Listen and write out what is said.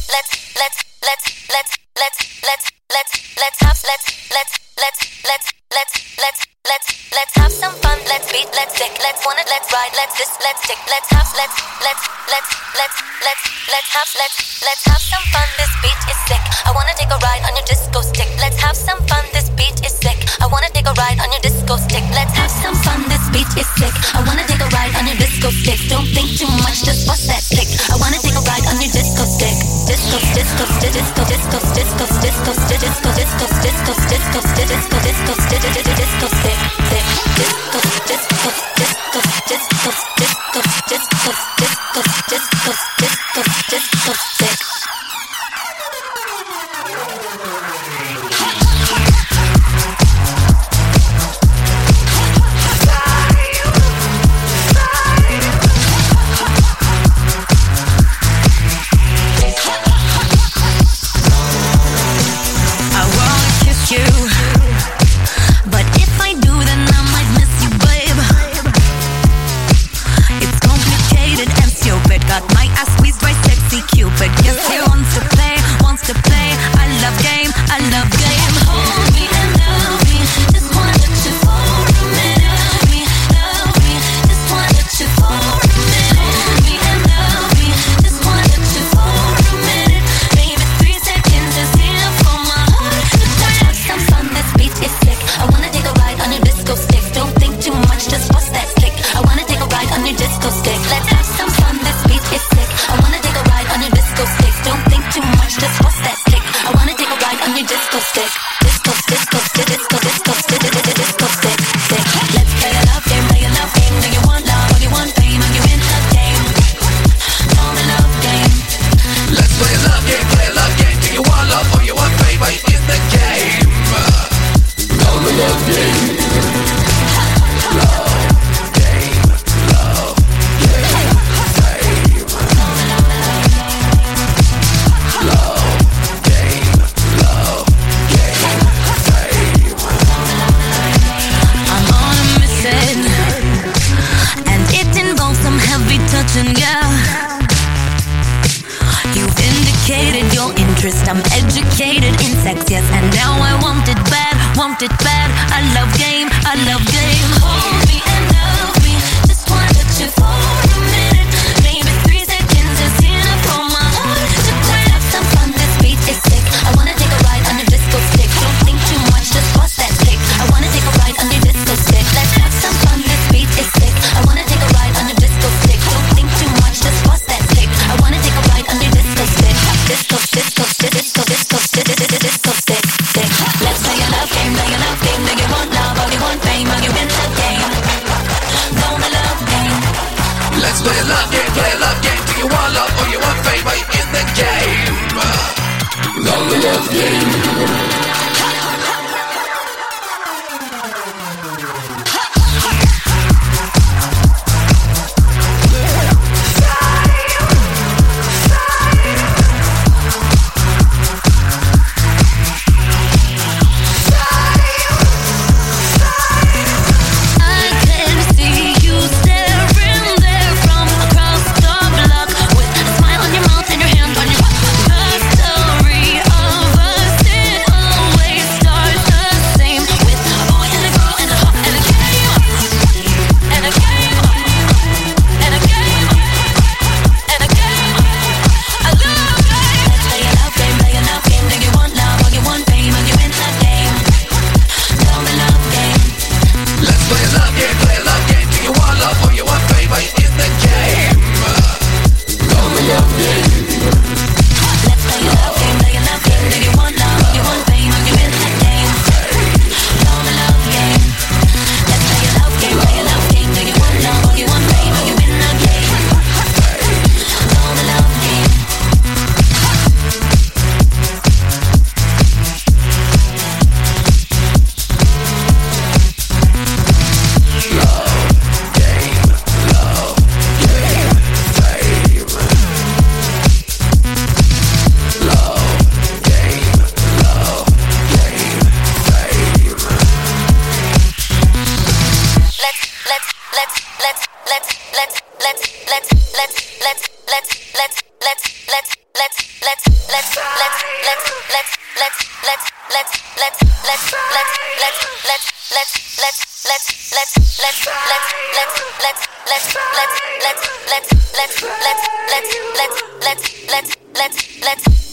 have some fun. Let's beat, let's stick, let's wanna, let's ride, let's this, let's stick, let's have some fun. This beat is sick. I wanna take a ride on your disco stick. Let's have some fun. This beat is sick. I wanna take a ride on your disco stick. Let's have some fun. This beat is sick. I wanna take a ride on your disco stick. Don't think too much, just bust that stick. I wanna take a ride on your disco stick. Disco, disco, disco, disco, disco, disco, disco, disco, disco, disco, disco, disco, disco, disco stick. Disco, disco, disco, disco, disco, disco, disco, disco, disco, disco stick. I'm educated in sex, yes, and now I want it bad. I love game. Hold me and love me, just wanna touch you for a minute. Maybe 3 seconds is enough for my heart to quit. Have some fun, this beat is sick. I wanna take a ride on your disco stick. Don't think too much, just bust that stick. I wanna take a ride on your disco stick. Let's have some fun, this beat is sick. I wanna take a ride on your disco stick. Don't think too much, just bust that stick. I wanna take a ride on your disco stick. Disco, disco, disco, disco, disco stick. Let's play a love game. Do you want love or you want fame? Or you win the game? let's